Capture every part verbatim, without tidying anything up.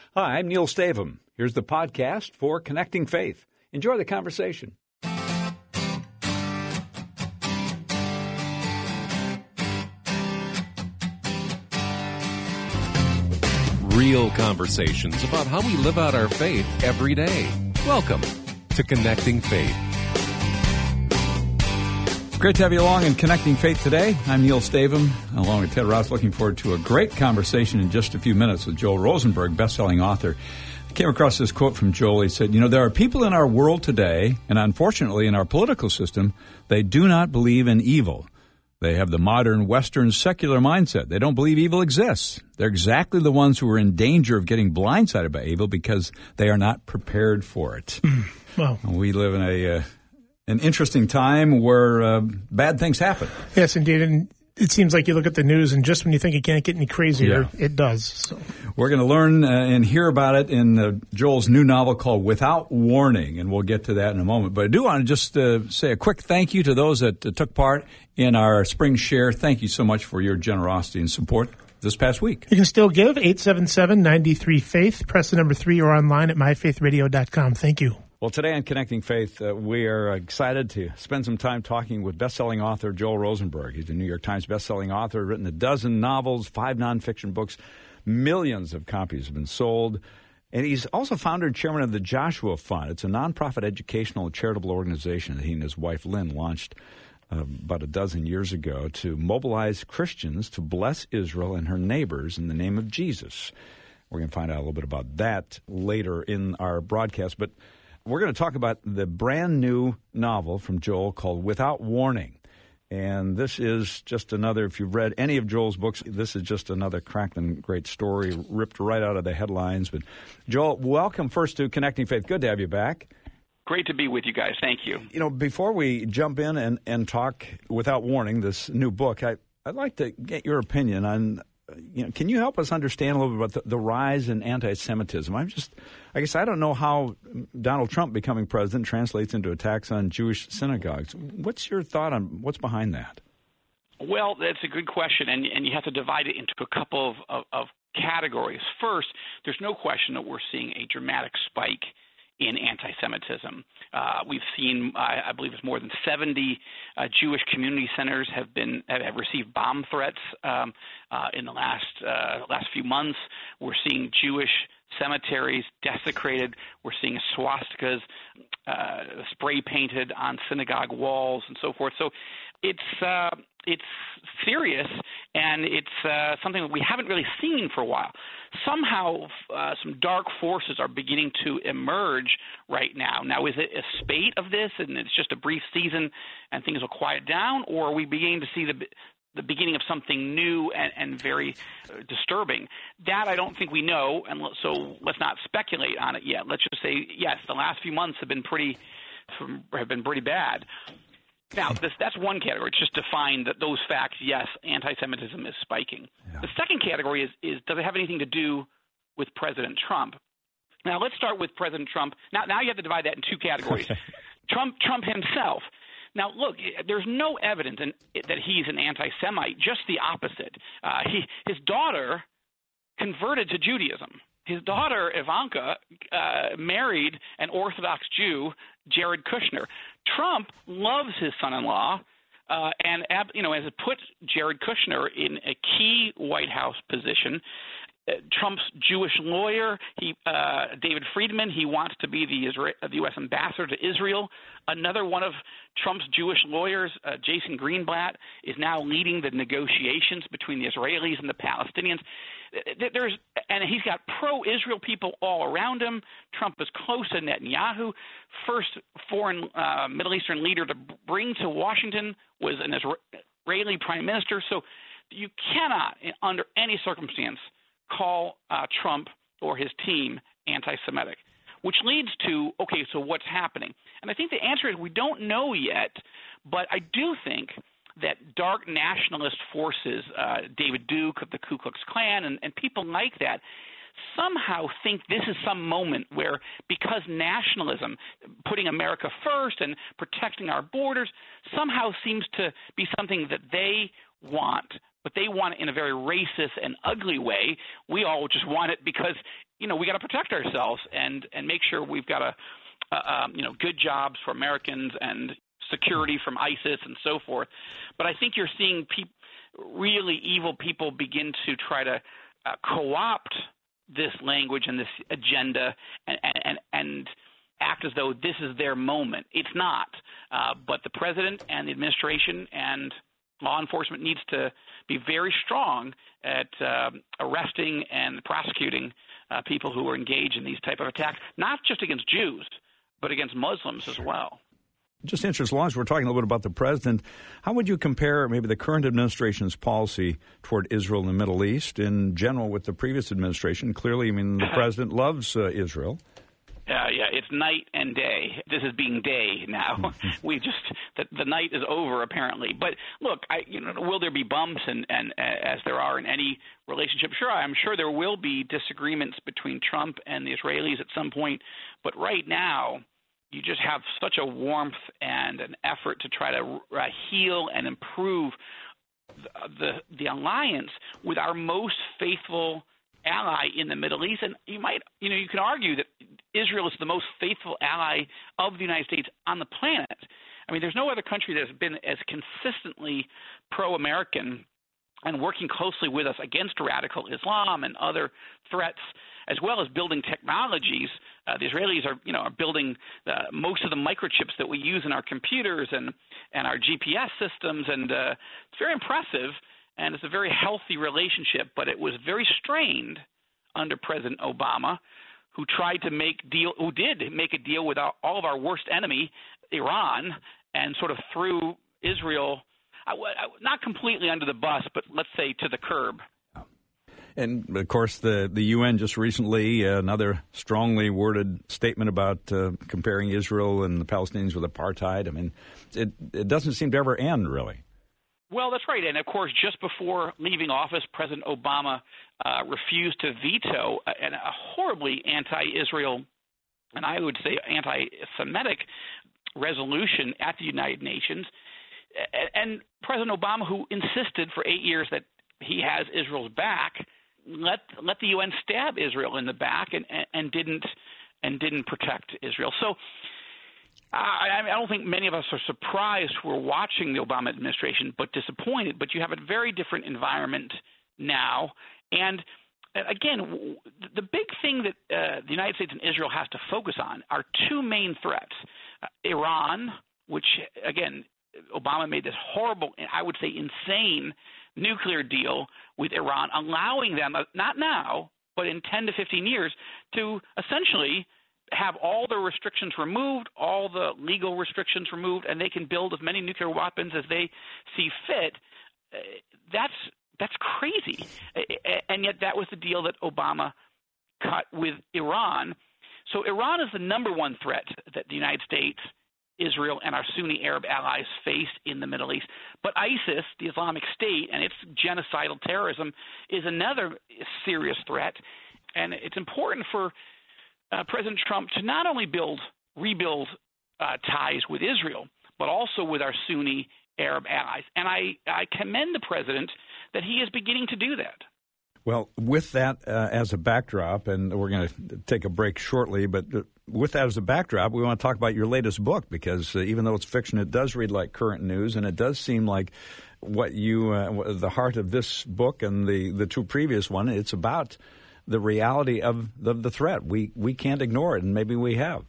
Hi, I'm Neil Stavum. Here's the podcast for Connecting Faith. Enjoy the conversation. Real conversations about how we live out our faith every day. Welcome to Connecting Faith. Great to have you along in Connecting Faith today. I'm Neil Stavum, along with Ted Ross, looking forward to a great conversation in just a few minutes with Joel Rosenberg, best-selling author. I came across this quote from Joel. He said, you know, there are people in our world today, and unfortunately in our political system, they do not believe in evil. They have the modern Western secular mindset. They don't believe evil exists. They're exactly the ones who are in danger of getting blindsided by evil because they are not prepared for it. Well, we live in a uh, an interesting time where uh, bad things happen. Yes, indeed. And it seems like you look at the news, and just when you think it can't get any crazier, yeah. it does. So. We're going to learn uh, and hear about it in uh, Joel's new novel called Without Warning, and we'll get to that in a moment. But I do want to just uh, say a quick thank you to those that uh, took part in our Spring Share. Thank you so much for your generosity and support this past week. You can still give, eight seven seven, nine three, faith. Press the number three or online at my faith radio dot com. Thank you. Well, today on Connecting Faith, uh, we are excited to spend some time talking with best-selling author Joel Rosenberg. He's a New York Times best-selling author, written a dozen novels, five nonfiction books. Millions of copies have been sold. And he's also founder and chairman of the Joshua Fund. It's a nonprofit educational and charitable organization that he and his wife, Lynn, launched uh, about a dozen years ago to mobilize Christians to bless Israel and her neighbors in the name of Jesus. We're going to find out a little bit about that later in our broadcast. But we're going to talk about the brand new novel from Joel called Without Warning. And this is just another, if you've read any of Joel's books, this is just another crackling great story ripped right out of the headlines. But Joel, welcome first to Connecting Faith. Good to have you back. Great to be with you guys. Thank you. You know, before we jump in and, and talk Without Warning, this new book, I, I'd like to get your opinion on, you know, can you help us understand a little bit about the, the rise in anti-Semitism? I'm just, I guess I don't know how Donald Trump becoming president translates into attacks on Jewish synagogues. What's your thought on what's behind that? Well, that's a good question, and, and you have to divide it into a couple of, of, of categories. First, there's no question that we're seeing a dramatic spike in anti-Semitism. Uh, we've seen, uh, I believe it's more than seventy uh, Jewish community centers have been have received bomb threats um, uh, in the last uh, last few months. We're seeing Jewish cemeteries desecrated. We're seeing swastikas uh, spray painted on synagogue walls and so forth. So it's uh, it's serious, and it's uh, something that we haven't really seen for a while. Somehow, uh, some dark forces are beginning to emerge right now. Now, is it a spate of this, and it's just a brief season, and things will quiet down, or are we beginning to see the the beginning of something new and, and very uh, disturbing? That I don't think we know, and so let's not speculate on it yet. Let's just say, yes, the last few months have been pretty have been pretty bad. Now, this, that's one category. It's just defined that those facts, yes, anti-Semitism is spiking. Yeah. The second category is, is does it have anything to do with President Trump? Now, let's start with President Trump. Now, now you have to divide that in two categories. Trump, Trump himself. Now, look, there's no evidence in, that he's an anti-Semite, just the opposite. Uh, he, his daughter converted to Judaism. His daughter, Ivanka, uh, married an Orthodox Jew, Jared Kushner. Trump loves his son-in-law uh, and, you know, has put Jared Kushner in a key White House position. Uh, Trump's Jewish lawyer, he, uh, David Friedman, he wants to be the, Isra- the U S ambassador to Israel. Another one of Trump's Jewish lawyers, uh, Jason Greenblatt, is now leading the negotiations between the Israelis and the Palestinians. There's, and he's got pro-Israel people all around him. Trump is close to Netanyahu. First foreign uh, Middle Eastern leader to bring to Washington was an Israeli prime minister. So you cannot, under any circumstance, call uh, Trump or his team anti-Semitic, which leads to, okay, so what's happening? And I think the answer is we don't know yet, but I do think that dark nationalist forces, uh, David Duke of the Ku Klux Klan and, and people like that, somehow think this is some moment where, because nationalism, putting America first and protecting our borders, somehow seems to be something that they want but they want it in a very racist and ugly way. We all just want it because, you know, we got to protect ourselves and, and make sure we've got a, a um, you know, good jobs for Americans and security from ISIS and so forth. But I think you're seeing people, really evil people begin to try to uh, co-opt this language and this agenda and, and, and act as though this is their moment. It's not. Uh, but the president and the administration and law enforcement needs to be very strong at uh, arresting and prosecuting uh, people who are engaged in these type of attacks, not just against Jews, but against Muslims as well. Just interesting, as long as we're talking a little bit about the president, how would you compare maybe the current administration's policy toward Israel and the Middle East in general with the previous administration? Clearly, I mean, the president loves uh, Israel. Uh, yeah, it's night and day. This is being day now. we just the, the night is over apparently. But look, I, you know, will there be bumps and, and as there are in any relationship? Sure, I'm sure there will be disagreements between Trump and the Israelis at some point. But right now, you just have such a warmth and an effort to try to uh, heal and improve the, the the alliance with our most faithful ally in the Middle East. And you might, you know, you can argue that Israel is the most faithful ally of the United States on the planet. I mean, there's no other country that has been as consistently pro-American and working closely with us against radical Islam and other threats, as well as building technologies. Uh, the Israelis are, you know, are building uh, most of the microchips that we use in our computers and, and our G P S systems, and uh, it's very impressive. And it's a very healthy relationship, but it was very strained under President Obama, who tried to make deal, who did make a deal with our, all of our worst enemy, Iran, and sort of threw Israel, I, I, not completely under the bus, but let's say to the curb. And, of course, the, the U N just recently, uh, another strongly worded statement about uh, comparing Israel and the Palestinians with apartheid. I mean, it, it doesn't seem to ever end, really. Well, that's right. And, of course, just before leaving office, President Obama uh, refused to veto a, a horribly anti-Israel, and I would say anti-Semitic resolution at the United Nations. And President Obama, who insisted for eight years that he has Israel's back, let let the U N stab Israel in the back and, and, and didn't and didn't protect Israel. So I, I don't think many of us are surprised we're watching the Obama administration, but disappointed. But you have a very different environment now. And again, the big thing that uh, the United States and Israel has to focus on are two main threats. Uh, Iran, which, again, Obama made this horrible, I would say insane, nuclear deal with Iran, allowing them, not now, but in ten to fifteen years, to essentially have all the restrictions removed, all the legal restrictions removed, and they can build as many nuclear weapons as they see fit. Uh, that's that's crazy. And yet that was the deal that Obama cut with Iran. So Iran is the number one threat that the United States, Israel, and our Sunni Arab allies face in the Middle East. But ISIS, the Islamic State, and its genocidal terrorism is another serious threat. And it's important for uh, President Trump to not only build, rebuild uh, ties with Israel, but also with our Sunni Arab allies. And I, I commend the president that he is beginning to do that. Well, with that uh, as a backdrop, and we're going to take a break shortly, but with that as a backdrop, we want to talk about your latest book, because uh, even though it's fiction, it does read like current news, and it does seem like what you, uh, the heart of this book and the, the two previous one, it's about the reality of the, the threat. We we can't ignore it, and maybe we have.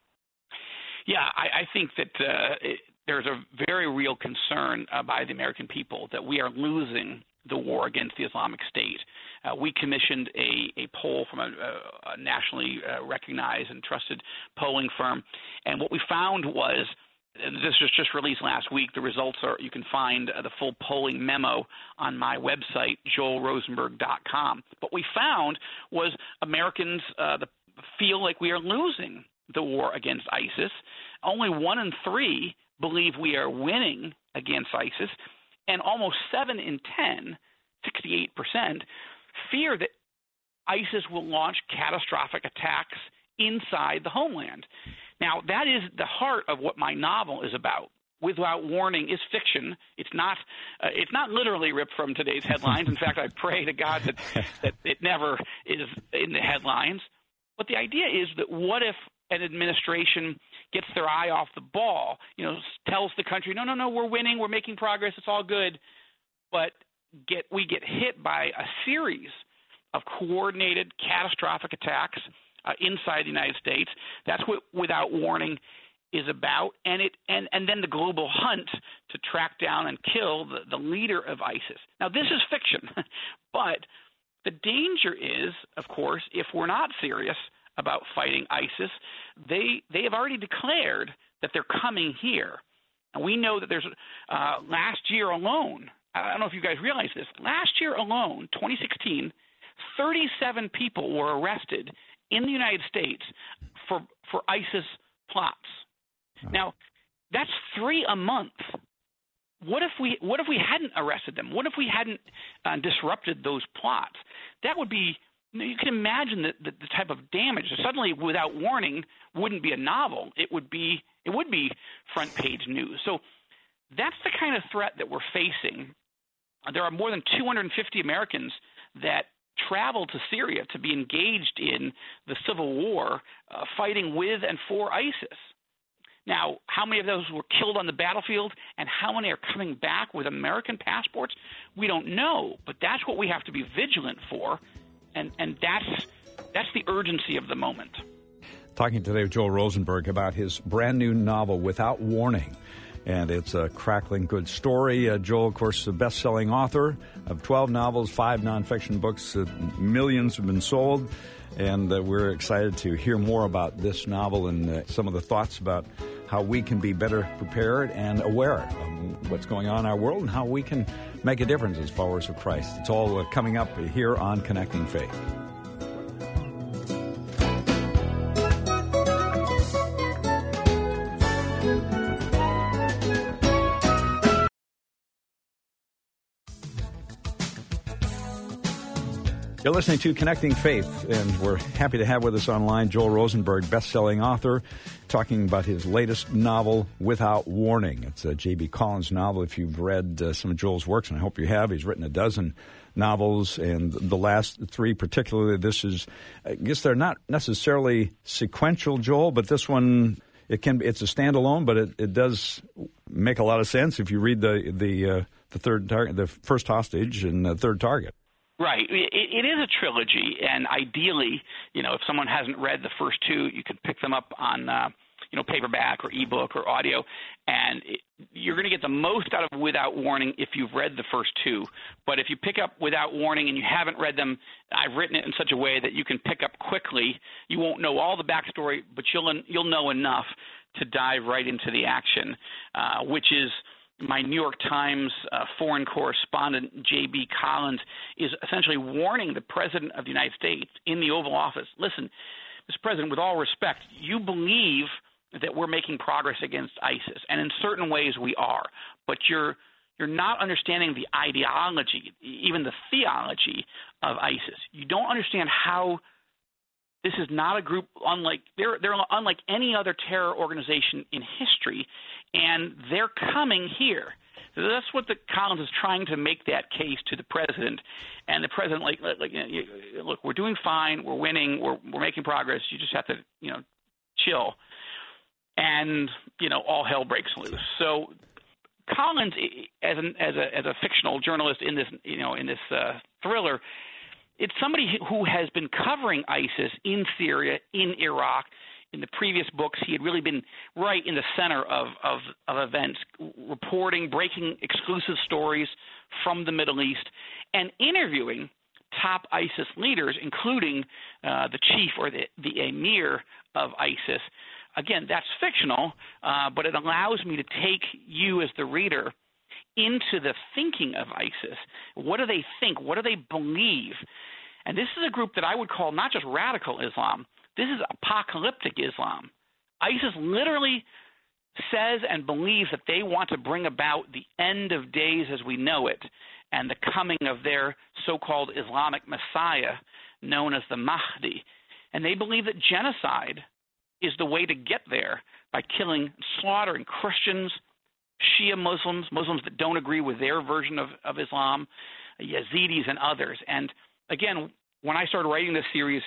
Yeah, I, I think that uh, it, there's a very real concern uh, by the American people that we are losing the war against the Islamic State. Uh, we commissioned a, a poll from a, a nationally uh, recognized and trusted polling firm, and what we found was, and this was just released last week, the results are, you can find uh, the full polling memo on my website, joel rosenberg dot com. What we found was Americans uh, the, feel like we are losing the war against ISIS. Only one in three believe we are winning against ISIS, and almost seven in ten, sixty-eight percent, fear that ISIS will launch catastrophic attacks inside the homeland. Now, that is the heart of what my novel is about, Without Warning is fiction. It's not uh, it's not literally ripped from today's headlines. In fact, I pray to God that, that it never is in the headlines. But the idea is that what if an administration gets their eye off the ball, you know, tells the country, no, no, no, we're winning, we're making progress, it's all good, but get we get hit by a series of coordinated catastrophic attacks uh, inside the United States. That's what Without Warning is about, and it and, and then the global hunt to track down and kill the, the leader of ISIS. Now, this is fiction, but the danger is, of course, if we're not serious about fighting ISIS, they they have already declared that they're coming here. And we know that there's uh, last year alone, I don't know if you guys realize this, last year alone, twenty sixteen, thirty-seven people were arrested in the United States for, for ISIS plots. Now, that's three a month. What if we what if we hadn't arrested them? What if we hadn't uh, disrupted those plots? That would be, you know, you can imagine the, the, the type of damage. Suddenly, Without Warning wouldn't be a novel. It would be it would be front page news. So that's the kind of threat that we're facing. There are more than two hundred fifty Americans that traveled to Syria to be engaged in the civil war, uh, fighting with and for ISIS. Now, how many of those were killed on the battlefield and how many are coming back with American passports? We don't know, but that's what we have to be vigilant for, and, and that's, that's the urgency of the moment. Talking today with Joel Rosenberg about his brand new novel, Without Warning. And it's a crackling good story. Uh, Joel, of course, the best-selling author of twelve novels, five nonfiction books. Uh, millions have been sold. And uh, we're excited to hear more about this novel and uh, some of the thoughts about how we can be better prepared and aware of what's going on in our world and how we can make a difference as followers of Christ. It's all uh, coming up here on Connecting Faith. You're listening to Connecting Faith, and we're happy to have with us online Joel Rosenberg, best-selling author, talking about his latest novel, Without Warning. It's a J B. Collins novel. If you've read uh, some of Joel's works, and I hope you have, he's written a dozen novels, and the last three particularly, this is, I guess they're not necessarily sequential, Joel, but this one, it can be, it's a standalone, but it, it does make a lot of sense if you read the the uh, the third target, the first hostage and the third target. Right. It, it is a trilogy, and ideally, you know, if someone hasn't read the first two, you can pick them up on, uh, you know, paperback or ebook or audio, and it, you're going to get the most out of Without Warning if you've read the first two. But if you pick up Without Warning and you haven't read them, I've written it in such a way that you can pick up quickly. You won't know all the backstory, but you'll you'll know enough to dive right into the action, uh, which is my New York Times uh, foreign correspondent, J B. Collins, is essentially warning the President of the United States in the Oval Office, listen, Mister President, with all respect, you believe that we're making progress against ISIS, and in certain ways we are, but you're you're not understanding the ideology, even the theology of ISIS. You don't understand how this is not a group unlike they're they're unlike any other terror organization in history, and they're coming here. So that's what the Collins is trying to make that case to the president, and the president like like you know, look, we're doing fine, we're winning, we're we're making progress. You just have to you know chill, and you know all hell breaks loose. So Collins, as an as a as a fictional journalist in this you know in this uh, thriller. It's somebody who has been covering ISIS in Syria, in Iraq. In the previous books, he had really been right in the center of, of, of events, reporting, breaking exclusive stories from the Middle East, and interviewing top ISIS leaders, including uh, the chief or the, the emir of ISIS. Again, that's fictional, uh, but it allows me to take you as the reader into the thinking of ISIS. What do they think? What do they believe? And this is a group that I would call not just radical Islam. This is apocalyptic Islam. ISIS literally says and believes that they want to bring about the end of days as we know it and the coming of their so-called Islamic Messiah known as the Mahdi. And they believe that genocide is the way to get there by killing, slaughtering Christians, Shia Muslims, Muslims that don't agree with their version of, of Islam, Yazidis and others. And again, when I started writing this series,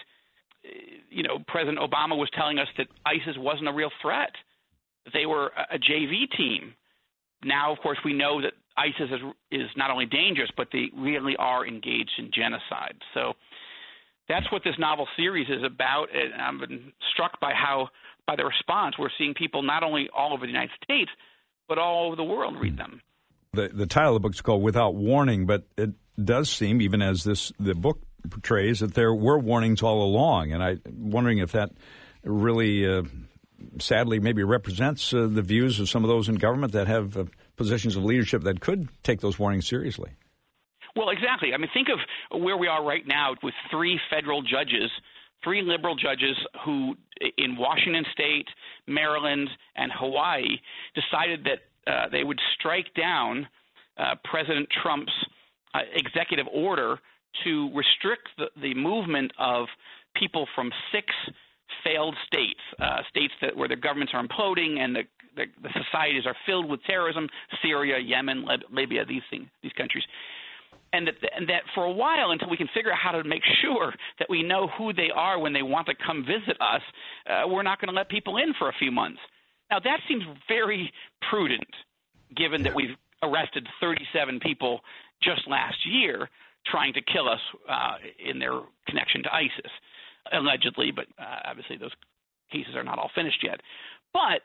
you know, President Obama was telling us that ISIS wasn't a real threat. They were a J V team. Now, of course, we know that ISIS is, is not only dangerous, but they really are engaged in genocide. So that's what this novel series is about. And I've been struck by how, by the response, we're seeing people not only all over the United States, but all over the world read them. The the title of the book is called Without Warning, but it does seem, even as this the book portrays, that there were warnings all along. And I'm wondering if that really, uh, sadly, maybe represents uh, the views of some of those in government that have uh, positions of leadership that could take those warnings seriously. Well, exactly. I mean, think of where we are right now with three federal judges, three liberal judges who, in Washington State, Maryland, and Hawaii, decided that uh, they would strike down uh, President Trump's uh, executive order to restrict the, the movement of people from six failed states, uh, states that where the governments are imploding and the, the, the societies are filled with terrorism: Syria, Yemen, Libya, these things, these countries. And that, and that for a while, until we can figure out how to make sure that we know who they are when they want to come visit us, uh, we're not going to let people in for a few months. Now, that seems very prudent, given that we've arrested thirty-seven people just last year trying to kill us uh, in their connection to ISIS, allegedly, but uh, obviously those cases are not all finished yet. But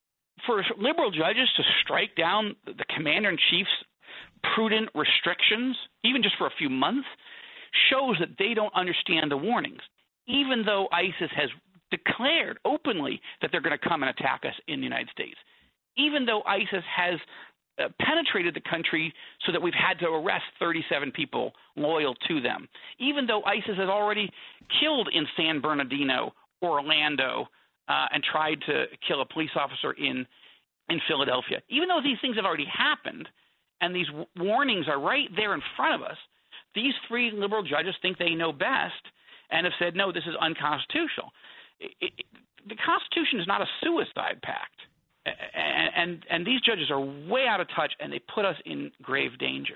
for liberal judges to strike down the commander-in-chief's prudent restrictions, even just for a few months, shows that they don't understand the warnings, even though ISIS has declared openly that they're going to come and attack us in the United States, even though ISIS has uh, penetrated the country so that we've had to arrest thirty-seven people loyal to them, even though ISIS has already killed in San Bernardino, Orlando, uh, and tried to kill a police officer in, in Philadelphia. Even though these things have already happened, and these w- warnings are right there in front of us, these three liberal judges think they know best and have said, no, this is unconstitutional. It, it, the Constitution is not a suicide pact. And, and, and these judges are way out of touch, and they put us in grave danger.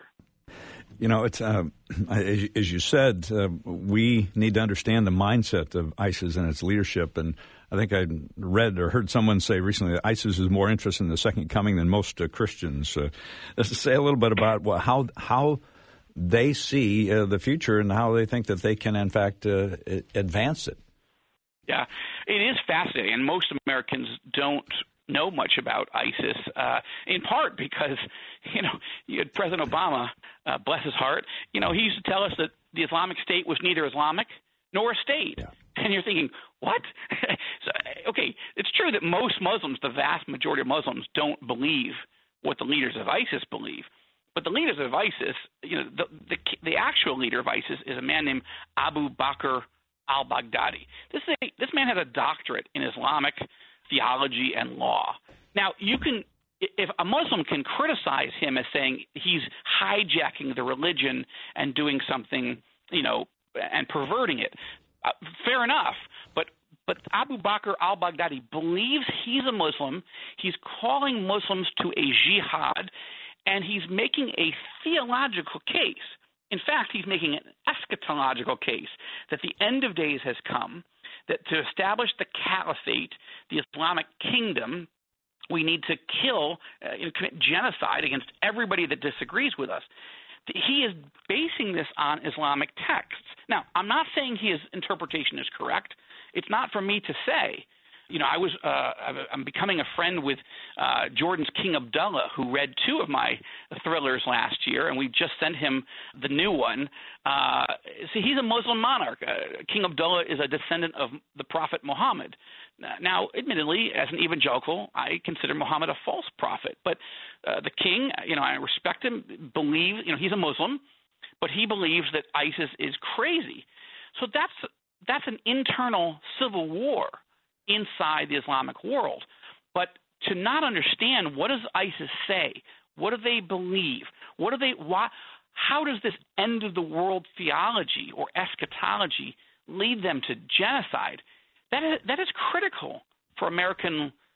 You know, it's uh, as, as you said, uh, we need to understand the mindset of ISIS and its leadership. And I think I read or heard someone say recently that ISIS is more interested in the second coming than most uh, Christians. Uh, let's say a little bit about well, how how they see uh, the future and how they think that they can, in fact, uh, advance it. Yeah, it is fascinating, and most Americans don't know much about ISIS, uh, in part because, you know, you had President Obama, uh, bless his heart, you know, he used to tell us that the Islamic State was neither Islamic nor a state. Yeah. And you're thinking, what? so, okay, it's true that most Muslims, the vast majority of Muslims, don't believe what the leaders of ISIS believe. But the leaders of ISIS, you know, the, the, the actual leader of ISIS is a man named Abu Bakr al-Baghdadi. This, is a, this man has a doctorate in Islamic theology and law. Now, you can, if a Muslim can criticize him as saying he's hijacking the religion and doing something, you know, and perverting it, uh, fair enough. But but Abu Bakr al-Baghdadi believes he's a Muslim. He's calling Muslims to a jihad, and he's making a theological case. In fact, he's making an eschatological case that the end of days has come, that to establish the caliphate, the Islamic kingdom, we need to kill, uh, commit genocide against everybody that disagrees with us. He is basing this on Islamic texts. Now, I'm not saying his interpretation is correct. It's not for me to say. You know, I was uh, I'm becoming a friend with uh, Jordan's King Abdullah, who read two of my thrillers last year, and we just sent him the new one. Uh, see, he's a Muslim monarch. Uh, King Abdullah is a descendant of the Prophet Muhammad. Now, admittedly, as an evangelical, I consider Muhammad a false prophet. But uh, the king, you know, I respect him, believes, you know, he's a Muslim, but he believes that ISIS is crazy. So that's that's an internal civil war inside the Islamic world. But to not understand, what does ISIS say? What do they believe? What do they? Why? How does this end of the world theology or eschatology lead them to genocide? That is, that is critical for American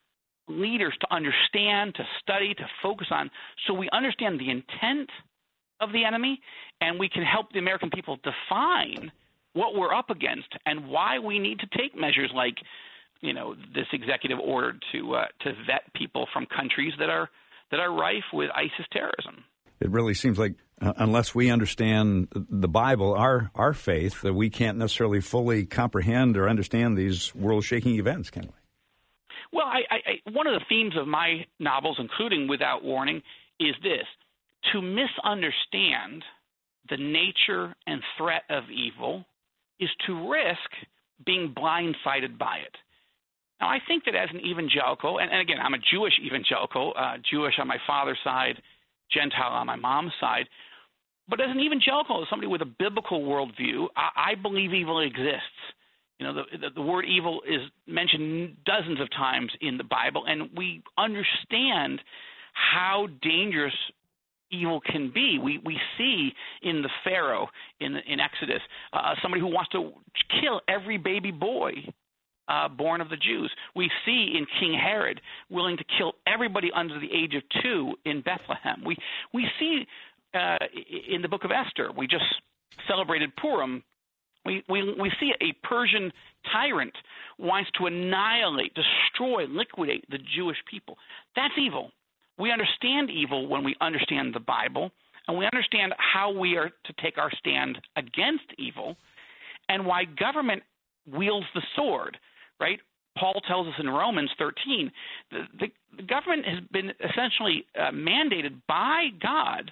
leaders to understand, to study, to focus on, so we understand the intent of the enemy, and we can help the American people define what we're up against and why we need to take measures like, you know, this executive order to uh, to vet people from countries that are that are rife with ISIS terrorism. It really seems like uh, unless we understand the Bible, our our faith, that we can't necessarily fully comprehend or understand these world-shaking events, can we? Well, I, I, one of the themes of my novels, including Without Warning, is this: to misunderstand the nature and threat of evil is to risk being blindsided by it. Now, I think that as an evangelical, and, and again, I'm a Jewish evangelical, uh, Jewish on my father's side, Gentile on my mom's side, but as an evangelical, as somebody with a biblical worldview, I, I believe evil exists. You know, the, the, the word evil is mentioned dozens of times in the Bible, and we understand how dangerous evil can be. We we see in the Pharaoh in in Exodus uh, somebody who wants to kill every baby boy uh, born of the Jews. We see in King Herod willing to kill everybody under the age of two in Bethlehem. We we see uh, in the book of Esther. We just celebrated Purim. We, we we see a Persian tyrant wants to annihilate, destroy, liquidate the Jewish people. That's evil. We understand evil when we understand the Bible, and we understand how we are to take our stand against evil, and why government wields the sword, right? Paul tells us in Romans thirteen, the, the, the government has been essentially uh, mandated by God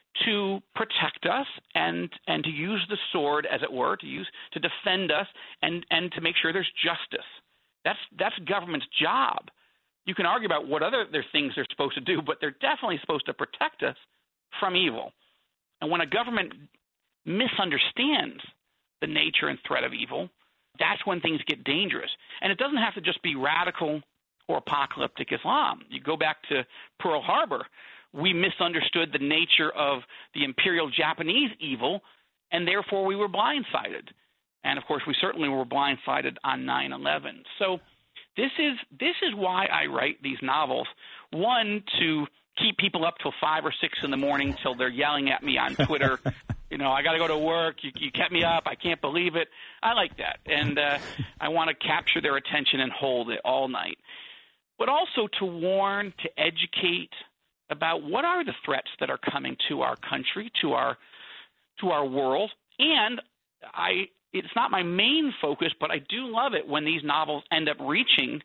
to protect us and and to use the sword, as it were, to use to defend us and, and to make sure there's justice. That's that's government's job. You can argue about what other their things they're supposed to do, but they're definitely supposed to protect us from evil. And when a government misunderstands the nature and threat of evil, that's when things get dangerous. And it doesn't have to just be radical or apocalyptic Islam. You go back to Pearl Harbor. We misunderstood the nature of the imperial Japanese evil, and therefore we were blindsided. And, of course, we certainly were blindsided on nine eleven. So This is this is why I write these novels. One, to keep people up till five or six in the morning till they're yelling at me on Twitter. You know, I got to go to work. You, you kept me up. I can't believe it. I like that, and uh, I want to capture their attention and hold it all night. But also to warn, to educate about what are the threats that are coming to our country, to our to our world, and I. It's not my main focus, but I do love it when these novels end up reaching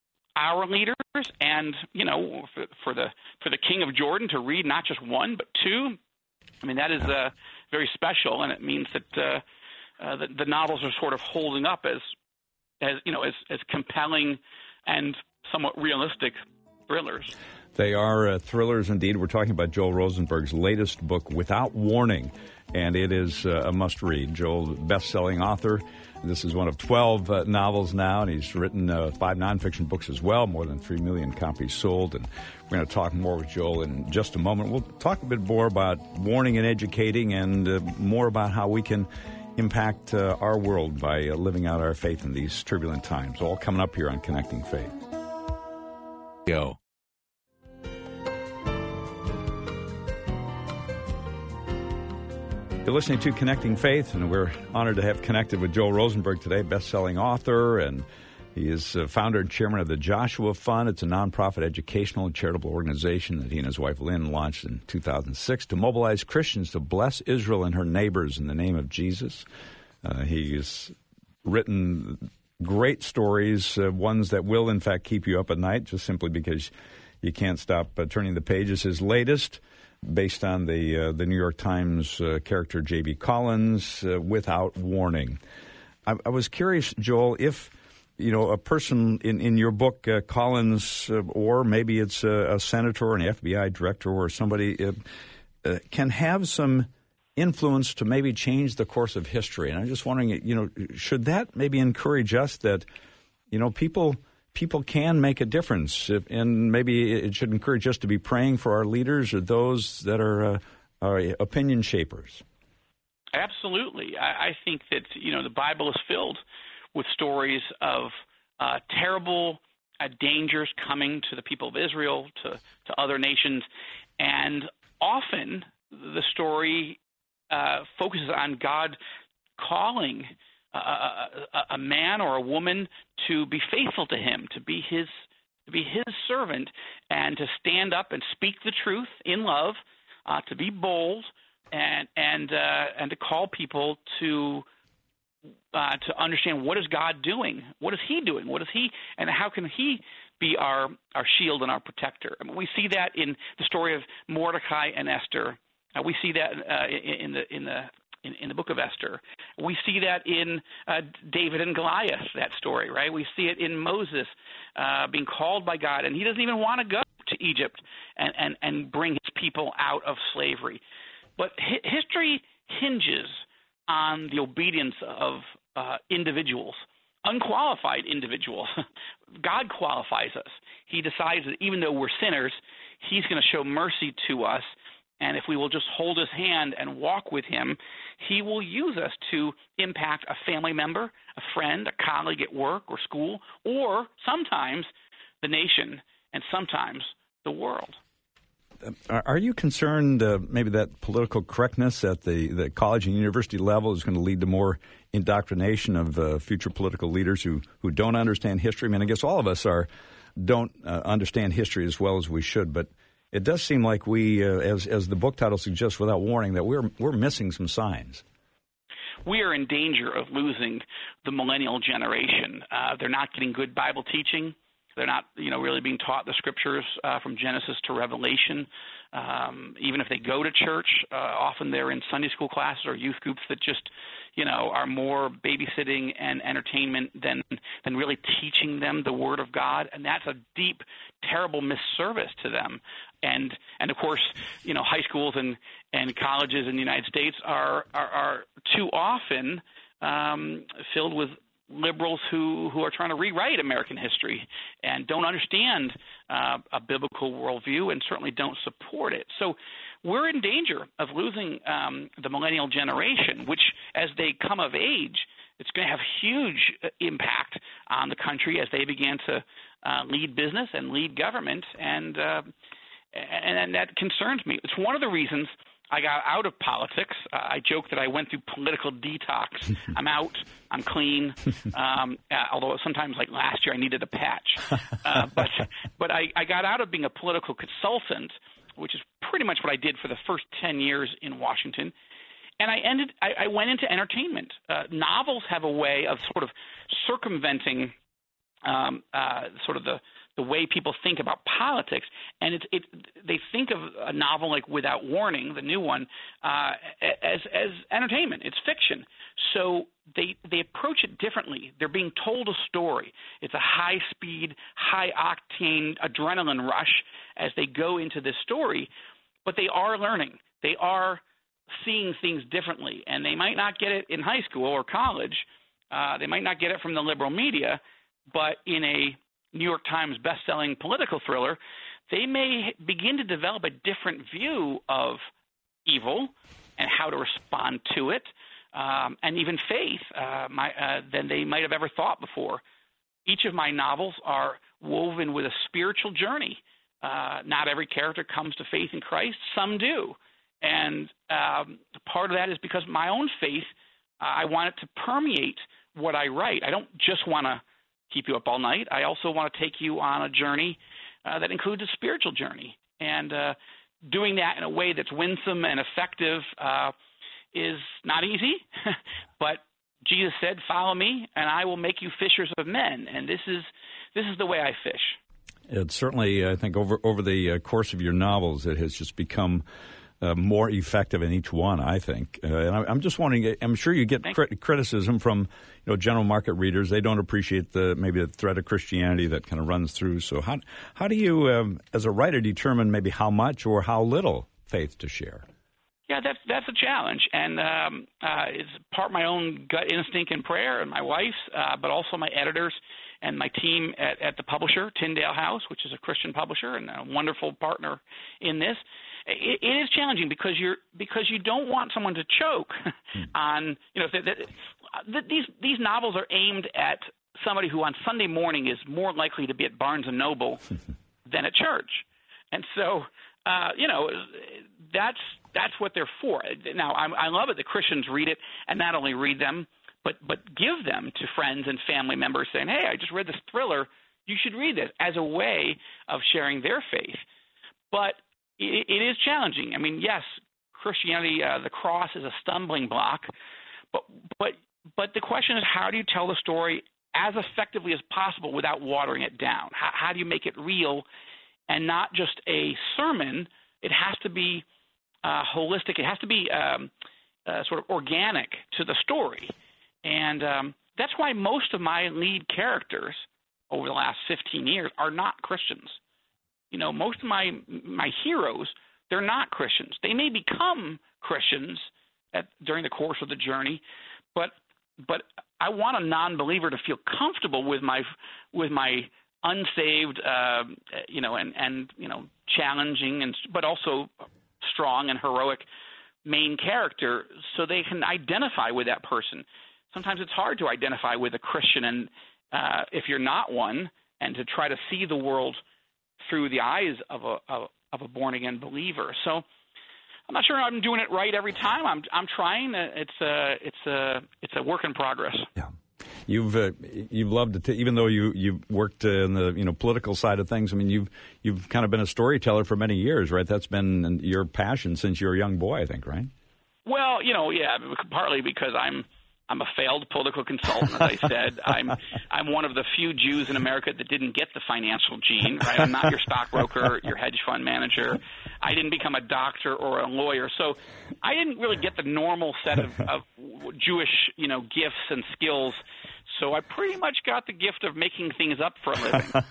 our leaders and, you know, for, for the for the King of Jordan to read not just one but two. I mean, that is uh, very special, and it means that uh, uh, the, the novels are sort of holding up as, as you know, as, as compelling and somewhat realistic thrillers. They are uh, thrillers indeed. We're talking about Joel Rosenberg's latest book, Without Warning, and it is uh, a must-read. Joel, best-selling author. This is one of twelve uh, novels now, and he's written uh, five nonfiction books as well, more than three million copies sold. And we're going to talk more with Joel in just a moment. We'll talk a bit more about warning and educating, and uh, more about how we can impact uh, our world by uh, living out our faith in these turbulent times. All coming up here on Connecting Faith. Yo. You're listening to Connecting Faith, and we're honored to have connected with Joel Rosenberg today, best-selling author, and he is uh, founder and chairman of the Joshua Fund. It's a nonprofit educational and charitable organization that he and his wife Lynn launched in two thousand six to mobilize Christians to bless Israel and her neighbors in the name of Jesus. Uh, he has written great stories, uh, ones that will, in fact, keep you up at night, just simply because you can't stop uh, turning the pages. His latest, based on the uh, the New York Times uh, character J B. Collins, uh, Without Warning. I, I was curious, Joel, if you know a person in, in your book, uh, Collins, uh, or maybe it's a, a senator or an F B I director or somebody, uh, uh, can have some influence to maybe change the course of history. And I'm just wondering, you know, should that maybe encourage us that, you know, people... People can make a difference, and maybe it should encourage us to be praying for our leaders or those that are, uh, are opinion shapers. Absolutely. I, I think that, you know, the Bible is filled with stories of uh, terrible uh, dangers coming to the people of Israel, to, to other nations, and often the story uh, focuses on God calling a, a, a man or a woman to be faithful to him, to be his to be his servant, and to stand up and speak the truth in love, uh, to be bold, and and uh, and to call people to uh, to understand what is God doing, what is He doing, what is He, and how can He be our our shield and our protector. I mean, we see that in the story of Mordecai and Esther. Uh, we see that uh, in, in the in the In, in the book of Esther. We see that in uh, David and Goliath, that story, right? We see it in Moses uh, being called by God, and he doesn't even want to go to Egypt and, and, and bring his people out of slavery. But hi- history hinges on the obedience of uh, individuals, unqualified individuals. God qualifies us. He decides that even though we're sinners, he's going to show mercy to us. And if we will just hold his hand and walk with him, he will use us to impact a family member, a friend, a colleague at work or school, or sometimes the nation, and sometimes the world. Are you concerned uh, maybe that political correctness at the, the college and university level is going to lead to more indoctrination of uh, future political leaders who, who don't understand history? I mean, I guess all of us are don't uh, understand history as well as we should, but it does seem like we, uh, as as the book title suggests, without warning, that we're we're missing some signs. We are in danger of losing the millennial generation. Uh, they're not getting good Bible teaching. They're not, you know, really being taught the scriptures uh, from Genesis to Revelation. Um, even if they go to church, uh, often they're in Sunday school classes or youth groups that just, you know, are more babysitting and entertainment than than really teaching them the Word of God, and that's a deep, terrible misservice to them. And and of course, you know, high schools and, and colleges in the United States are are, are too often um, filled with liberals who, who are trying to rewrite American history and don't understand uh, a biblical worldview and certainly don't support it. So we're in danger of losing um, the millennial generation, which as they come of age, it's going to have huge impact on the country as they begin to uh, lead business and lead government, and, uh, and and that concerns me. It's one of the reasons I got out of politics. Uh, I joke that I went through political detox. I'm out. I'm clean. Um, uh, although sometimes, like last year, I needed a patch. Uh, but but I, I got out of being a political consultant, which is pretty much what I did for the first ten years in Washington. And I ended. I, I went into entertainment. Uh, novels have a way of sort of circumventing um, uh, sort of the the way people think about politics, and it's it. They think of a novel like Without Warning, the new one, uh, as as entertainment. It's fiction, so they they approach it differently. They're being told a story. It's a high speed, high octane adrenaline rush as they go into this story, but they are learning. They are seeing things differently, and they might not get it in high school or college. Uh, they might not get it from the liberal media, but in a New York Times best-selling political thriller, they may begin to develop a different view of evil and how to respond to it, um, and even faith uh, my, uh, than they might have ever thought before. Each of my novels are woven with a spiritual journey. Uh, not every character comes to faith in Christ. Some do. And um, part of that is because my own faith, uh, I want it to permeate what I write. I don't just want to keep you up all night. I also want to take you on a journey uh, that includes a spiritual journey. And uh, doing that in a way that's winsome and effective uh, is not easy. But Jesus said, "Follow me, and I will make you fishers of men." And this is this is the way I fish. It's certainly, I think, over over the uh, course of your novels, it has just become Uh, more effective in each one, I think. Uh, and I, I'm just wondering, I'm sure you get crit- criticism from, you know, general market readers. They don't appreciate the maybe the thread of Christianity that kind of runs through. So how how do you, um, as a writer, determine maybe how much or how little faith to share? Yeah, that's that's a challenge, and um, uh, it's part my own gut instinct and prayer, and my wife's, uh, but also my editors and my team at, at the publisher, Tyndale House, which is a Christian publisher and a wonderful partner in this. It, it is challenging because you're because you don't want someone to choke on, you know, th- th- th- these these novels are aimed at somebody who on Sunday morning is more likely to be at Barnes and Noble than at church. And so, uh, you know, that's that's what they're for. Now, I, I love it that Christians read it, and not only read them, but but give them to friends and family members saying, hey, I just read this thriller. You should read this, as a way of sharing their faith. But it, it is challenging. I mean, yes, Christianity, uh, the cross is a stumbling block, but but but the question is, how do you tell the story as effectively as possible without watering it down? How, how do you make it real and not just a sermon? It has to be uh, holistic. It has to be um, uh, sort of organic to the story. And um, that's why most of my lead characters over the last fifteen years are not Christians. You know, most of my my heroes, they're not Christians. They may become Christians at, during the course of the journey, but but I want a non-believer to feel comfortable with my with my unsaved, uh, you know, and and you know, challenging and but also strong and heroic main character, so they can identify with that person. Sometimes it's hard to identify with a Christian, and uh, if you're not one, and to try to see the world through the eyes of a of, of a born again believer. So I'm not sure I'm doing it right every time. I'm I'm trying. It's a it's a it's a work in progress. Yeah. You've uh, you've loved it, even though you you've worked uh, in the you know political side of things. I mean, you've you've kind of been a storyteller for many years, right? That's been your passion since you were a young boy, I think, right? Well, you know, yeah, partly because I'm I'm a failed political consultant, as I said. I'm I'm one of the few Jews in America that didn't get the financial gene, right? I'm not your stockbroker, your hedge fund manager. I didn't become a doctor or a lawyer. So I didn't really get the normal set of, of Jewish, you know, gifts and skills. So I pretty much got the gift of making things up for a living.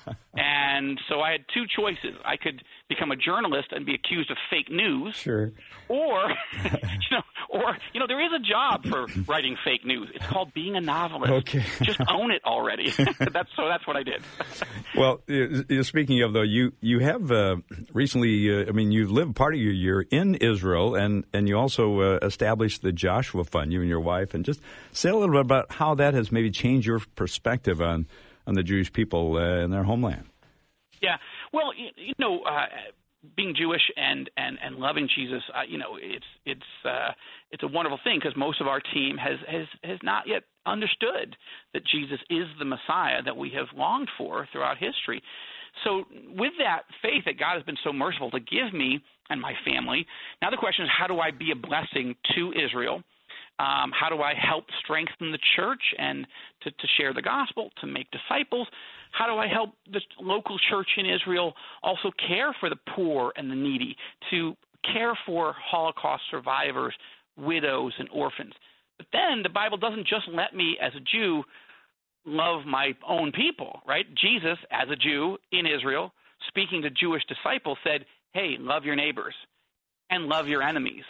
And so I had two choices. I could become a journalist and be accused of fake news. Sure. Or, you know, or, you know, there is a job for writing fake news. It's called being a novelist. Okay. Just own it already. that's so that's what I did. Well, uh, speaking of, though, you, you have uh, recently, uh, I mean, you lived part of your year in Israel, and, and you also uh, established the Joshua Fund, you and your wife. And just say a little bit about how that has maybe changed your perspective on, on the Jewish people uh, in their homeland. Yeah. Well, you, you know, uh, being Jewish and, and, and loving Jesus, uh, you know, it's it's uh, it's a wonderful thing, because most of our team has, has, has not yet understood that Jesus is the Messiah that we have longed for throughout history. So with that faith that God has been so merciful to give me and my family, now the question is, how do I be a blessing to Israel? Um, how do I help strengthen the church and to, to share the gospel, to make disciples? How do I help the local church in Israel also care for the poor and the needy, to care for Holocaust survivors, widows, and orphans? But then the Bible doesn't just let me, as a Jew, love my own people, right? Jesus, as a Jew in Israel, speaking to Jewish disciples, said, hey, love your neighbors and love your enemies.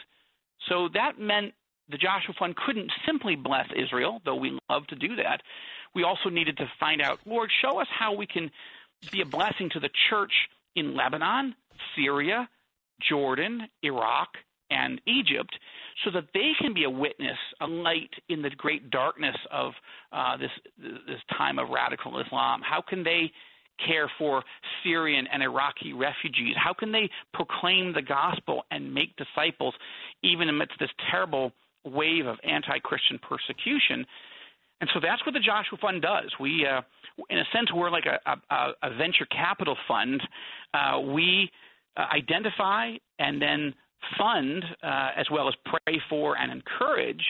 So that meant the Joshua Fund couldn't simply bless Israel, though we love to do that. We also needed to find out, Lord, show us how we can be a blessing to the church in Lebanon, Syria, Jordan, Iraq, and Egypt, so that they can be a witness, a light in the great darkness of uh, this this time of radical Islam. How can they care for Syrian and Iraqi refugees? How can they proclaim the gospel and make disciples even amidst this terrible wave of anti-Christian persecution? And so that's what the Joshua Fund does. We, uh, in a sense, we're like a, a, a venture capital fund. Uh, we uh, identify and then fund, uh, as well as pray for and encourage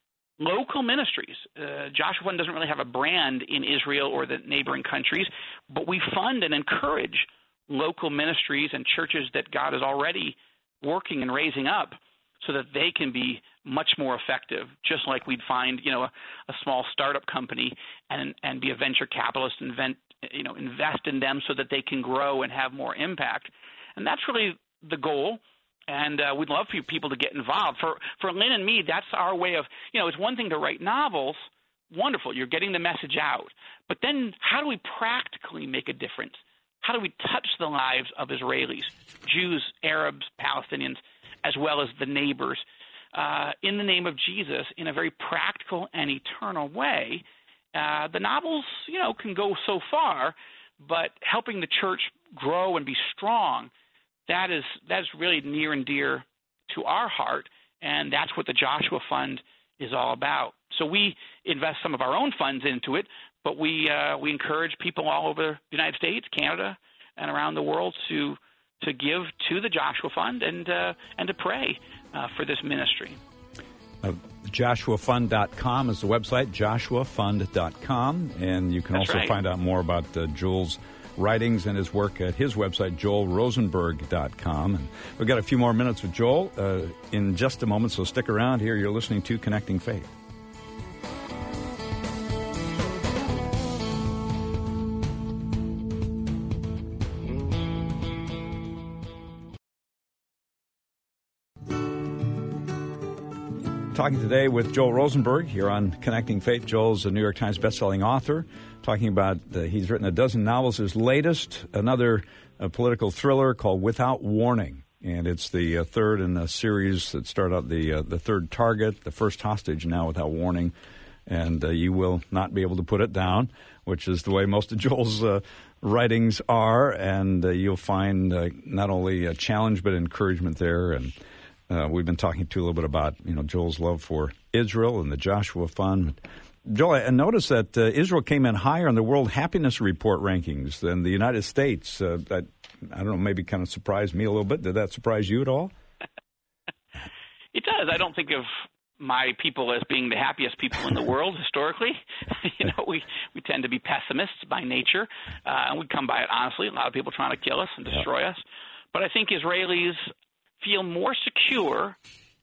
local ministries. Uh, Joshua Fund doesn't really have a brand in Israel or the neighboring countries, but we fund and encourage local ministries and churches that God is already working and raising up, so that they can be much more effective, just like we'd find, you know, a, a small startup company and and be a venture capitalist and invent, you know, invest in them so that they can grow and have more impact. And that's really the goal. And uh, we'd love for you people to get involved. For for Lynn and me, that's our way of, you know, it's one thing to write novels. Wonderful, you're getting the message out. But then how do we practically make a difference? How do we touch the lives of Israelis, Jews, Arabs, Palestinians, as well as the neighbors, uh, in the name of Jesus in a very practical and eternal way? Uh, the novels, you know, can go so far, but helping the church grow and be strong, that is that is really near and dear to our heart, and that's what the Joshua Fund is all about. So we invest some of our own funds into it, but we uh, we encourage people all over the United States, Canada, and around the world to to give to the Joshua Fund and uh, and to pray uh, for this ministry. Uh, Joshua Fund dot com is the website, Joshua Fund dot com, and you can That's also right. find out more about uh, Joel's writings and his work at his website, Joel Rosenberg dot com. And we've got a few more minutes with Joel uh, in just a moment, so stick around here. You're listening to Connecting Faith. Talking today with Joel Rosenberg here on Connecting Faith. Joel's a New York Times bestselling author, talking about uh, he's written a dozen novels. His latest, another uh, political thriller called Without Warning, and it's the uh, third in a series that started out the uh, the third target, the first hostage, now Without Warning, and uh, you will not be able to put it down, which is the way most of Joel's uh, writings are, and uh, you'll find uh, not only a challenge but encouragement there. And Uh, we've been talking to a little bit about, you know, Joel's love for Israel and the Joshua Fund. Joel, I noticed that uh, Israel came in higher on the World Happiness Report rankings than the United States. Uh, that, I don't know, maybe kind of surprised me a little bit. Did that surprise you at all? It does. I don't think of my people as being the happiest people in the world historically. You know, we, we tend to be pessimists by nature, uh, and we come by it honestly. A lot of people trying to kill us and destroy yeah. us. But I think Israelis feel more secure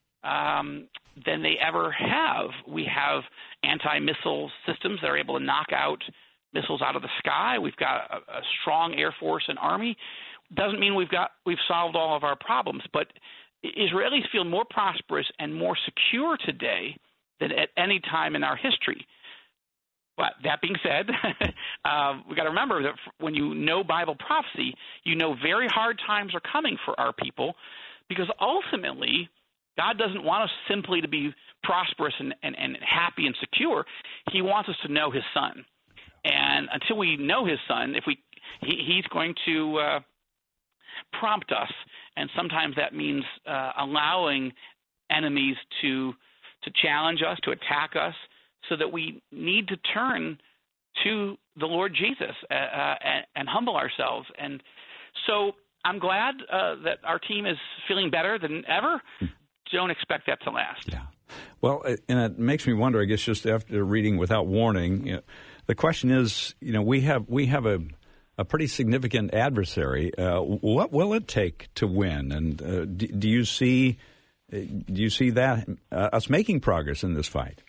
um, than they ever have. We have anti-missile systems that are able to knock out missiles out of the sky. We've got a, a strong Air Force and Army. Doesn't mean we've got we've solved all of our problems, but Israelis feel more prosperous and more secure today than at any time in our history. But that being said, uh, we've got to remember that when you know Bible prophecy, you know very hard times are coming for our people, because ultimately, God doesn't want us simply to be prosperous and, and, and happy and secure. He wants us to know His Son. And until we know His Son, if we, he, He's going to uh, prompt us, and sometimes that means uh, allowing enemies to to challenge us, to attack us, so that we need to turn to the Lord Jesus uh, uh, and, and humble ourselves. And so I'm glad uh, that our team is feeling better than ever. Don't expect that to last. Yeah. Well, and it makes me wonder, I guess, just after reading Without Warning, you know, the question is, you know, we have we have a, a pretty significant adversary. Uh, what will it take to win? And uh, do, do you see do you see that uh, us making progress in this fight?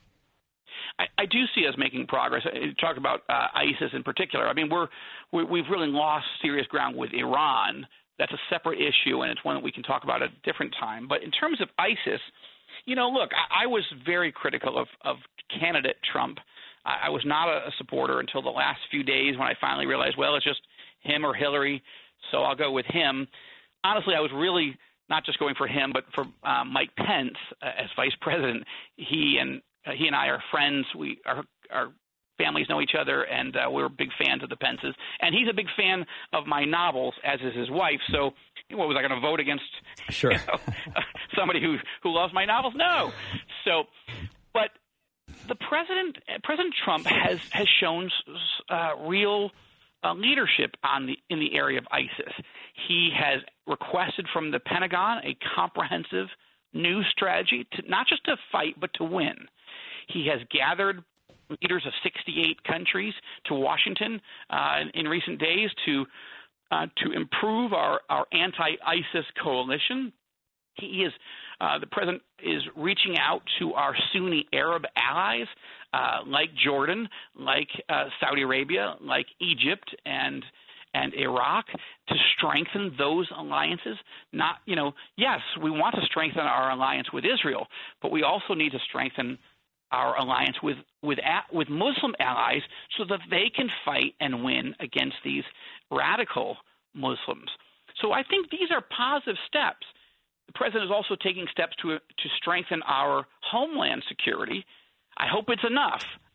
I, I do see us making progress. You talk about uh, ISIS in particular. I mean, we're, we, we've really lost serious ground with Iran. That's a separate issue, and it's one that we can talk about at a different time. But in terms of ISIS, you know, look, I, I was very critical of, of candidate Trump. I, I was not a, a supporter until the last few days when I finally realized, well, it's just him or Hillary, so I'll go with him. Honestly, I was really not just going for him, but for uh, Mike Pence uh, as vice president. He and uh, he and I are friends. We our our families know each other, and uh, we're big fans of the Pences. And he's a big fan of my novels, as is his wife. So, what was I going to vote against? Sure. You know, somebody who who loves my novels? No. So, but the president, President Trump, has has shown uh, real uh, leadership on the in the area of ISIS. He has requested from the Pentagon a comprehensive new strategy, to not just to fight but to win. He has gathered leaders of sixty-eight countries to Washington uh, in, in recent days to uh, to improve our, our anti-ISIS coalition. He is uh, the president is reaching out to our Sunni Arab allies uh, like Jordan, like uh, Saudi Arabia, like Egypt, and and Iraq to strengthen those alliances. Not, you know, yes, we want to strengthen our alliance with Israel, but we also need to strengthen our alliance with with with Muslim allies so that they can fight and win against these radical Muslims. So I think these are positive steps. The president is also taking steps to to strengthen our homeland security. I hope it's enough,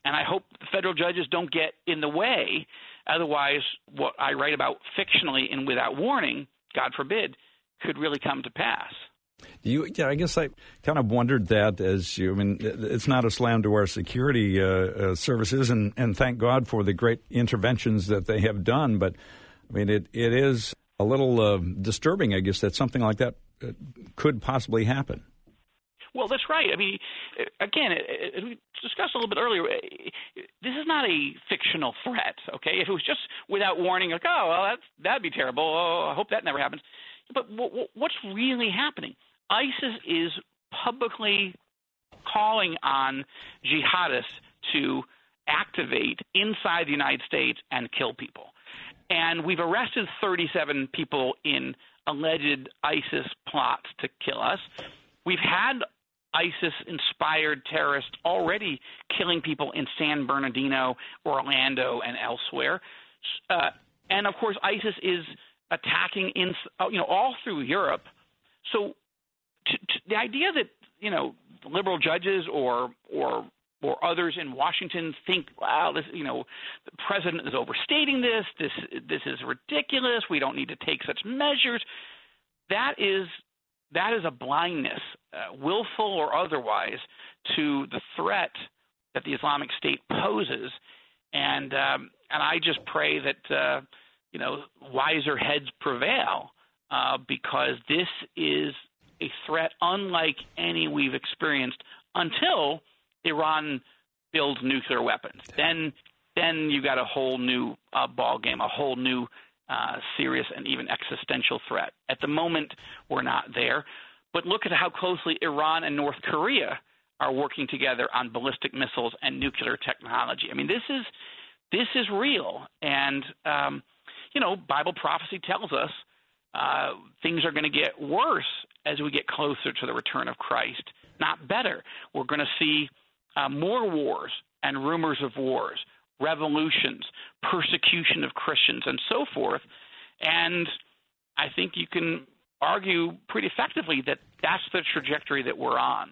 And I hope the federal judges don't get in the way. Otherwise, what I write about fictionally and without warning, God forbid, could really come to pass. You, yeah, I guess I kind of wondered that as you, I mean, it's not a slam to our security uh, uh, services, and, and thank God for the great interventions that they have done. But, I mean, it, it is a little uh, disturbing, I guess, that something like that uh, could possibly happen. Well, that's right. I mean, again, as we discussed a little bit earlier, this is not a fictional threat, okay? If it was just without warning, like, oh, well, that's, that'd be terrible. Oh, I hope that never happens. But what's really happening? ISIS is publicly calling on jihadists to activate inside the United States and kill people. And we've arrested thirty-seven people in alleged ISIS plots to kill us. We've had ISIS-inspired terrorists already killing people in San Bernardino, Orlando, and elsewhere. Uh, and, of course, ISIS is attacking in, you know, all through Europe. So to, to the idea that, you know, liberal judges or or or others in Washington think, wow, this, you know, the president is overstating this. This this is ridiculous. We don't need to take such measures. That is that is a blindness, uh, willful or otherwise, to the threat that the Islamic State poses. And um, and I just pray that uh, you know, wiser heads prevail, uh, because this is a threat unlike any we've experienced until Iran builds nuclear weapons. Then, then you got a whole new uh, ball game, a whole new uh, serious and even existential threat. At the moment, we're not there. But look at how closely Iran and North Korea are working together on ballistic missiles and nuclear technology. I mean, this is this is real, and um, you know, Bible prophecy tells us uh, things are going to get worse as we get closer to the return of Christ, not better. We're going to see uh, more wars and rumors of wars, revolutions, persecution of Christians, and so forth. And I think you can argue pretty effectively that that's the trajectory that we're on.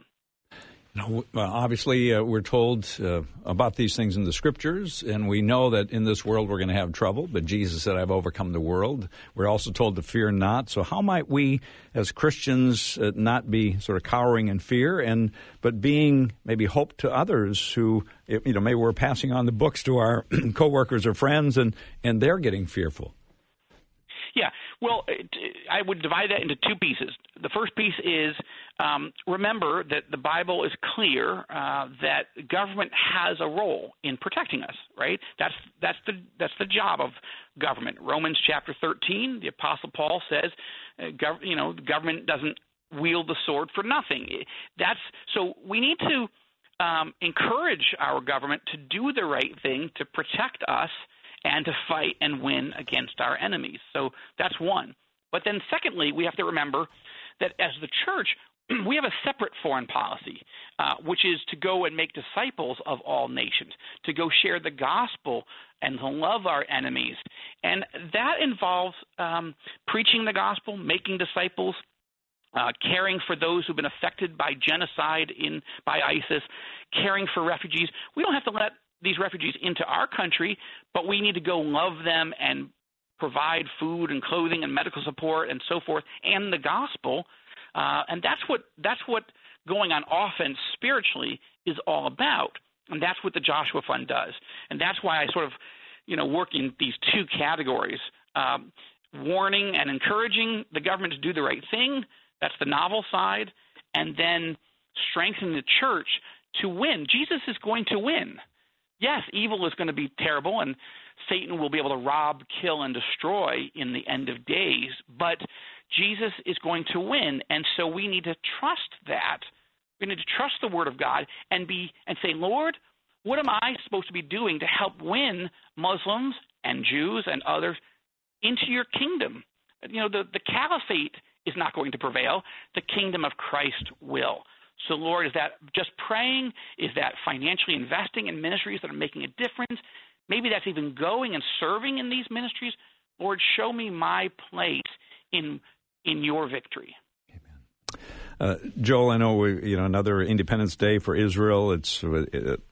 No, well, obviously, uh, we're told uh, about these things in the Scriptures, and we know that in this world we're going to have trouble, but Jesus said, I've overcome the world. We're also told to fear not. So how might we, as Christians, uh, not be sort of cowering in fear, and but being maybe hope to others who, you know, maybe we're passing on the books to our coworkers or friends, and, and they're getting fearful? Yeah, well, I would divide that into two pieces. The first piece is um, remember that the Bible is clear uh, that government has a role in protecting us, right? That's that's the that's the job of government. Romans chapter thirteen, the Apostle Paul says, uh, gov- you know, the government doesn't wield the sword for nothing. That's so we need to um, encourage our government to do the right thing to protect us and to fight and win against our enemies. So that's one. But then secondly, we have to remember that as the church, we have a separate foreign policy, uh, which is to go and make disciples of all nations, to go share the gospel and to love our enemies. And that involves um, preaching the gospel, making disciples, uh, caring for those who've been affected by genocide in by ISIS, caring for refugees. We don't have to let these refugees into our country, but we need to go love them and provide food and clothing and medical support and so forth, and the gospel. Uh, and that's what that's what going on offense spiritually is all about. And that's what the Joshua Fund does. And that's why I sort of, you know, work in these two categories, um, warning and encouraging the government to do the right thing. That's the novel side. And then strengthening the church to win. Jesus is going to win. Yes, evil is going to be terrible, and Satan will be able to rob, kill, and destroy in the end of days, but Jesus is going to win, and so we need to trust that. We need to trust the Word of God and be and say, Lord, what am I supposed to be doing to help win Muslims and Jews and others into your kingdom? You know, the, the caliphate is not going to prevail. The kingdom of Christ will. So, Lord, is that just praying? Is that financially investing in ministries that are making a difference? Maybe that's even going and serving in these ministries. Lord, show me my place in in your victory. Amen. Uh, Joel, I know we, you know another Independence Day for Israel. It's uh,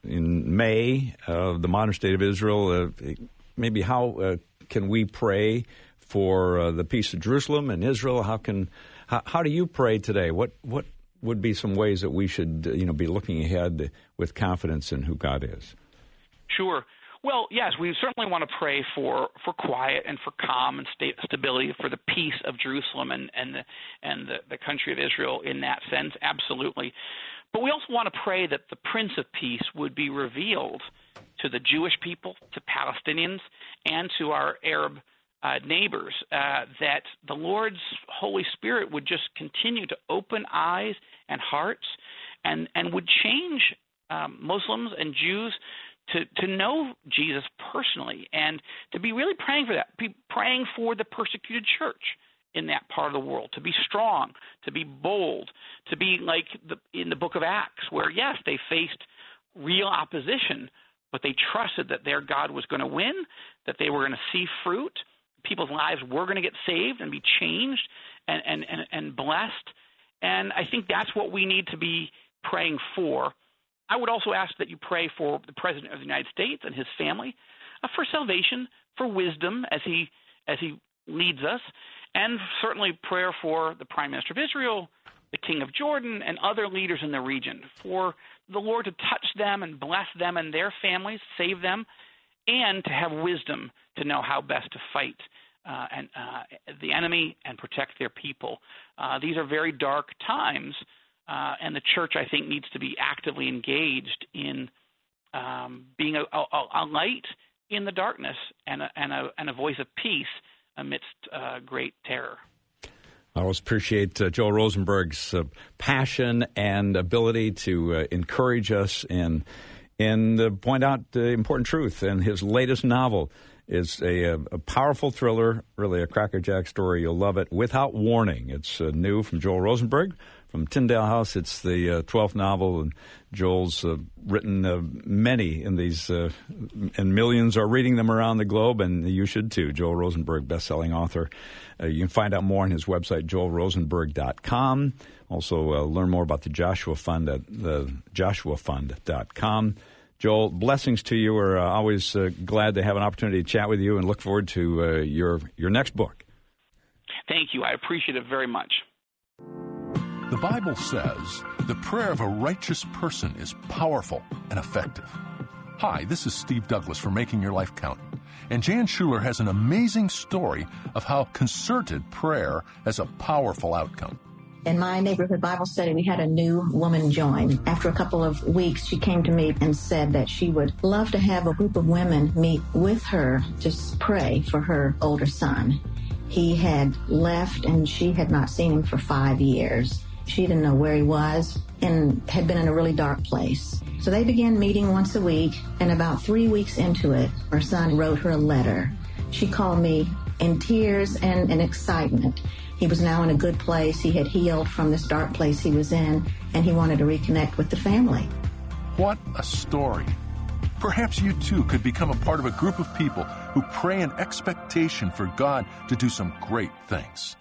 in May, uh, the modern state of Israel. Uh, maybe how uh, can we pray for uh, the peace of Jerusalem and Israel? How can how, how do you pray today? What what would be some ways that we should you know be looking ahead with confidence in who God is? Sure. Well, yes, we certainly want to pray for, for quiet and for calm and state stability, for the peace of Jerusalem and and the, and the, the country of Israel in that sense, absolutely. But we also want to pray that the Prince of Peace would be revealed to the Jewish people, to Palestinians, and to our Arab uh, neighbors, uh, that the Lord's Holy Spirit would just continue to open eyes and hearts and, and would change um, Muslims and Jews to, to know Jesus personally, and to be really praying for that, be praying for the persecuted church in that part of the world, to be strong, to be bold, to be like the, in the book of Acts, where, yes, they faced real opposition, but they trusted that their God was going to win, that they were going to see fruit, people's lives were going to get saved and be changed and, and, and, and blessed. And I think that's what we need to be praying for. I would also ask that you pray for the President of the United States and his family, uh, for salvation, for wisdom as he as he leads us, and certainly prayer for the Prime Minister of Israel, the King of Jordan, and other leaders in the region, for the Lord to touch them and bless them and their families, save them, and to have wisdom to know how best to fight uh, and uh, the enemy and protect their people. Uh, these are very dark times. Uh, and the church, I think, needs to be actively engaged in um, being a, a, a light in the darkness and a, and, a, and a voice of peace amidst uh, great terror. I always appreciate uh, Joel Rosenberg's uh, passion and ability to uh, encourage us and and uh, point out uh, important truth. And his latest novel is a, a powerful thriller, really a crackerjack story. You'll love it. Without Warning. It's uh, new from Joel Rosenberg. From Tyndale House, it's the uh, twelfth novel, and Joel's uh, written uh, many in these, uh, and millions are reading them around the globe, and you should too. Joel Rosenberg, best-selling author. Uh, you can find out more on his website, joel rosenberg dot com. Also, uh, learn more about the Joshua Fund at the joshua fund dot com. Joel, blessings to you. We're uh, always uh, glad to have an opportunity to chat with you, and look forward to uh, your your next book. Thank you. I appreciate it very much. The Bible says the prayer of a righteous person is powerful and effective. Hi, this is Steve Douglas for Making Your Life Count. And Jan Schuler has an amazing story of how concerted prayer has a powerful outcome. In my neighborhood Bible study, we had a new woman join. After a couple of weeks, she came to me and said that she would love to have a group of women meet with her to pray for her older son. He had left and she had not seen him for five years. She didn't know where he was and had been in a really dark place. So they began meeting once a week, and about three weeks into it, her son wrote her a letter. She called me in tears and in excitement. He was now in a good place. He had healed from this dark place he was in, and he wanted to reconnect with the family. What a story. Perhaps you too could become a part of a group of people who pray in expectation for God to do some great things.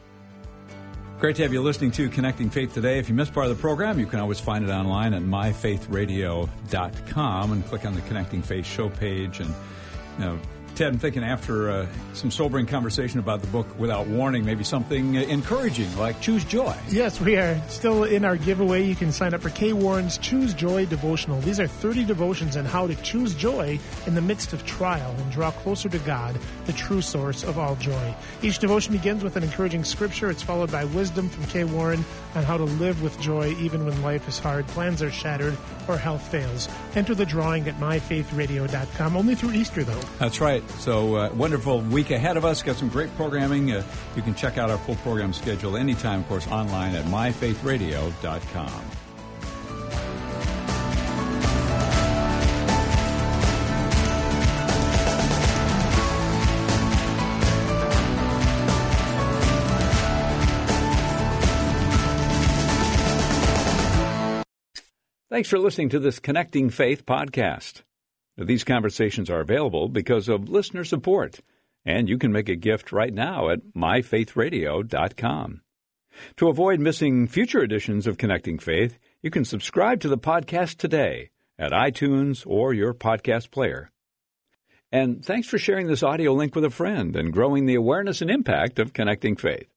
Great to have you listening to Connecting Faith today. If you missed part of the program, you can always find it online at my faith radio dot com and click on the Connecting Faith show page. And, you know, Ted, I'm thinking after uh, some sobering conversation about the book Without Warning, maybe something uh, encouraging like Choose Joy. Yes, we are still in our giveaway. You can sign up for Kay Warren's Choose Joy devotional. These are thirty devotions on how to choose joy in the midst of trial and draw closer to God, the true source of all joy. Each devotion begins with an encouraging scripture. It's followed by wisdom from Kay Warren on how to live with joy even when life is hard, plans are shattered, or health fails. Enter the drawing at my faith radio dot com, only through Easter, though. That's right. So, uh, wonderful week ahead of us. Got some great programming. Uh, you can check out our full program schedule anytime, of course, online at my faith radio dot com. Thanks for listening to this Connecting Faith podcast. These conversations are available because of listener support, and you can make a gift right now at my faith radio dot com. To avoid missing future editions of Connecting Faith, you can subscribe to the podcast today at iTunes or your podcast player. And thanks for sharing this audio link with a friend and growing the awareness and impact of Connecting Faith.